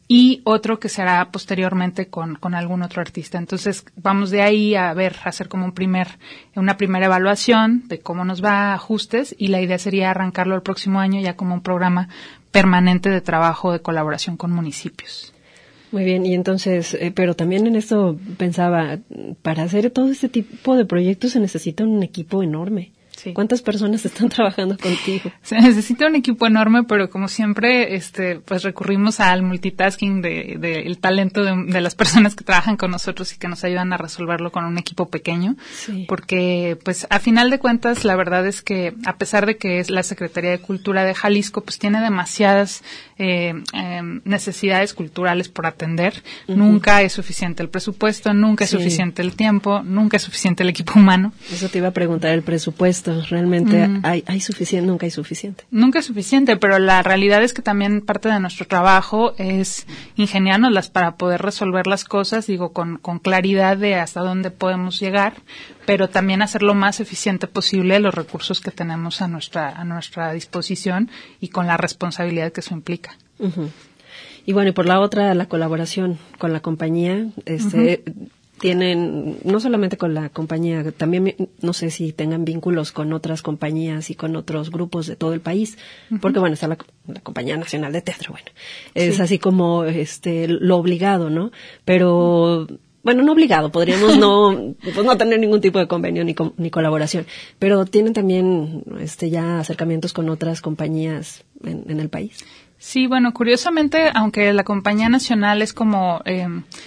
y otro que será posteriormente con, con algún otro artista. Entonces, vamos de ahí a ver, a hacer como un primer, una primera evaluación de cómo nos va, ajustes, y la idea sería arrancarlo el próximo año ya como un programa permanente de trabajo de colaboración con municipios. Muy bien, y entonces, eh, pero también en esto pensaba, para hacer todo este tipo de proyectos se necesita un equipo enorme. Sí. ¿Cuántas personas están trabajando contigo? Se necesita un equipo enorme, pero como siempre, este, pues recurrimos al multitasking de, de el talento de, de las personas que trabajan con nosotros y que nos ayudan a resolverlo con un equipo pequeño. Sí. Porque, pues, a final de cuentas, la verdad es que, a pesar de que es la Secretaría de Cultura de Jalisco, pues tiene demasiadas eh, eh, necesidades culturales por atender. Uh-huh. Nunca es suficiente el presupuesto, nunca es sí. suficiente el tiempo, nunca es suficiente el equipo humano. Eso te iba a preguntar, el presupuesto. Realmente mm. hay, hay suficiente, nunca hay suficiente. Nunca es suficiente, pero la realidad es que también parte de nuestro trabajo es ingeniárnoslas para poder resolver las cosas, digo, con, con claridad de hasta dónde podemos llegar, pero también hacer lo más eficiente posible los recursos que tenemos a nuestra, a nuestra disposición y con la responsabilidad que eso implica. Uh-huh. Y bueno, y por la otra, la colaboración con la compañía, este... Uh-huh. Tienen, no solamente con la compañía, también no sé si tengan vínculos con otras compañías y con otros grupos de todo el país, uh-huh. porque bueno, está la, la Compañía Nacional de Teatro, bueno, es sí. así como este lo obligado, ¿no? Pero, bueno, no obligado, podríamos no, pues no tener ningún tipo de convenio ni, ni colaboración, pero tienen también este ya acercamientos con otras compañías en, en el país. Sí, bueno, curiosamente, aunque la Compañía Nacional es como eh,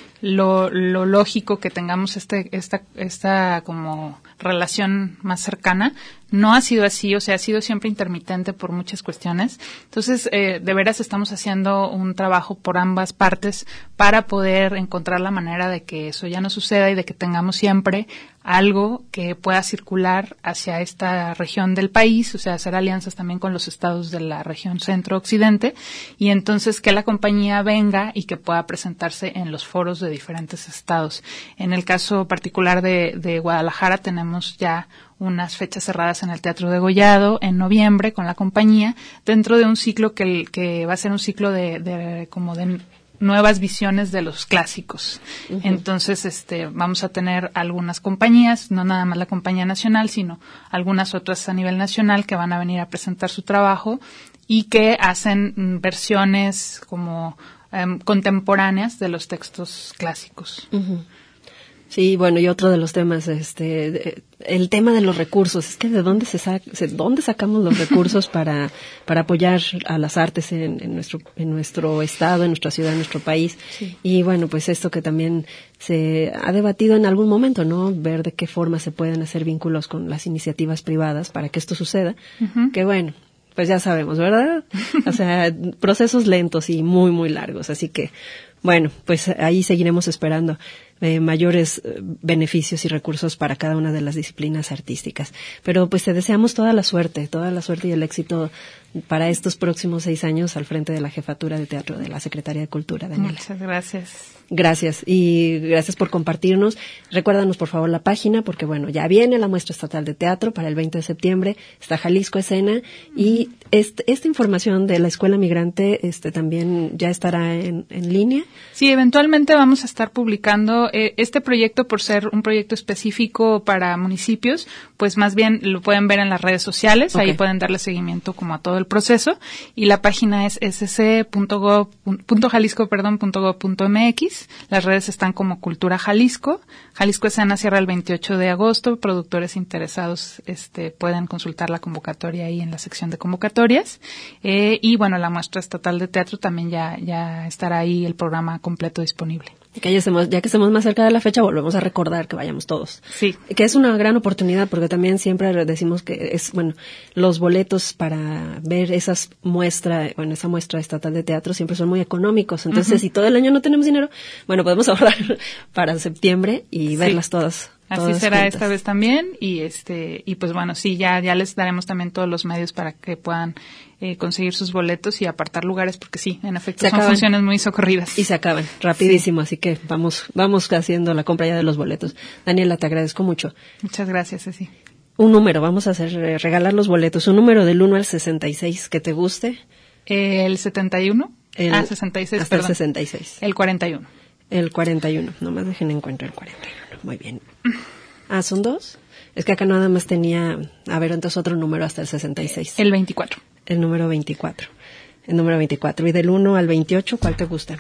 lo, lo lógico que tengamos este, esta, esta como relación más cercana, no ha sido así, o sea, ha sido siempre intermitente por muchas cuestiones. Entonces, eh, de veras estamos haciendo un trabajo por ambas partes para poder encontrar la manera de que eso ya no suceda y de que tengamos siempre algo que pueda circular hacia esta región del país, o sea, hacer alianzas también con los estados de la región centro-occidente, y entonces que la compañía venga y que pueda presentarse en los foros de diferentes estados. En el caso particular de, de Guadalajara tenemos ya unas fechas cerradas en el Teatro Degollado en noviembre con la compañía, dentro de un ciclo que, que va a ser un ciclo de, de como de nuevas visiones de los clásicos. Uh-huh. Entonces, este, vamos a tener algunas compañías, no nada más la Compañía Nacional, sino algunas otras a nivel nacional que van a venir a presentar su trabajo y que hacen versiones como um, contemporáneas de los textos clásicos. Uh-huh. Sí, bueno, y otro de los temas, este, de, el tema de los recursos, es que de dónde se saca, de dónde sacamos los recursos para para apoyar a las artes en, en nuestro en nuestro estado, en nuestra ciudad, en nuestro país. Sí. Y bueno, pues esto que también se ha debatido en algún momento, ¿no? Ver de qué forma se pueden hacer vínculos con las iniciativas privadas para que esto suceda. Uh-huh. Que bueno, pues ya sabemos, ¿verdad? O sea, procesos lentos y muy, muy largos. Así que, bueno, pues ahí seguiremos esperando eh, mayores eh, beneficios y recursos para cada una de las disciplinas artísticas. Pero pues te deseamos toda la suerte, toda la suerte y el éxito para estos próximos seis años al frente de la Jefatura de Teatro de la Secretaría de Cultura, Daniela. Muchas gracias. Gracias, y gracias por compartirnos. Recuérdanos, por favor, la página, porque, bueno, ya viene la muestra estatal de teatro para el veinte de septiembre, está Jalisco Escena, y este, esta información de la Escuela Migrante este, también ya estará en, en línea. Sí, eventualmente vamos a estar publicando eh, este proyecto, por ser un proyecto específico para municipios, pues más bien lo pueden ver en las redes sociales, okay. Ahí pueden darle seguimiento como a todo el proceso, y la página es s c punto gov punto jalisco punto gov punto m x. Las redes están como Cultura Jalisco. Jalisco Escena cierra el veintiocho de agosto. Productores interesados este, pueden consultar la convocatoria ahí en la sección de convocatorias. Eh, y bueno, la muestra estatal de teatro también ya, ya estará ahí el programa completo disponible. Que ya, estemos, ya que estemos más cerca de la fecha, volvemos a recordar que vayamos todos. Sí. Que es una gran oportunidad, porque también siempre decimos que es, bueno, los boletos para ver esas muestra, bueno, esa muestra estatal de teatro siempre son muy económicos. Entonces, uh-huh. Si todo el año no tenemos dinero, bueno, podemos ahorrar para septiembre y sí. Verlas todas. Así será juntas. Esta vez también, y este, y pues bueno, sí, ya, ya les daremos también todos los medios para que puedan eh, conseguir sus boletos y apartar lugares, porque sí, en efecto, se son acaban. Funciones muy socorridas. Y se acaban, rapidísimo, sí. Así que vamos, vamos haciendo la compra ya de los boletos. Daniela, te agradezco mucho. Muchas gracias, Ceci. Un número, vamos a hacer, eh, regalar los boletos, un número del uno al sesenta y seis que te guste. El setenta y uno. El, ah, sesenta y seis, hasta perdón. el sesenta y seis. El cuarenta y uno. El cuarenta y uno, nomás dejen encuentro el cuarenta y uno, muy bien. Ah, ¿son dos? Es que acá nada más tenía, a ver, entonces otro número hasta el sesenta y seis. El veinticuatro. El número veinticuatro. El número veinticuatro. ¿Y del uno al veintiocho, cuál te gusta?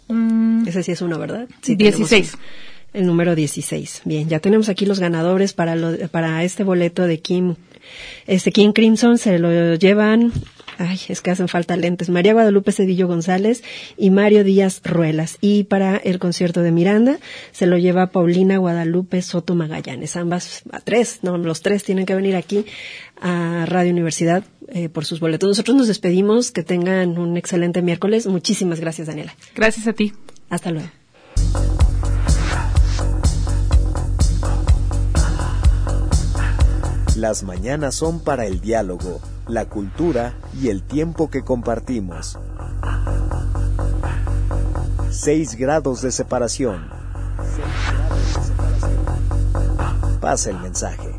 Mm, Ese sí es uno, ¿verdad? Sí, dieciséis. El número dieciséis. Bien, ya tenemos aquí los ganadores para lo, para este boleto de Kim, este King Crimson. Se lo llevan, ay, es que hacen falta lentes, María Guadalupe Cedillo González y Mario Díaz Ruelas. Y para el concierto de Miranda se lo lleva Paulina Guadalupe Soto Magallanes. Ambas, a tres, no, los tres tienen que venir aquí a Radio Universidad eh, por sus boletos. Nosotros nos despedimos, que tengan un excelente miércoles. Muchísimas gracias, Daniela. Gracias a ti. Hasta luego. Las mañanas son para el diálogo, la cultura y el tiempo que compartimos. Seis grados de separación. Pasa el mensaje.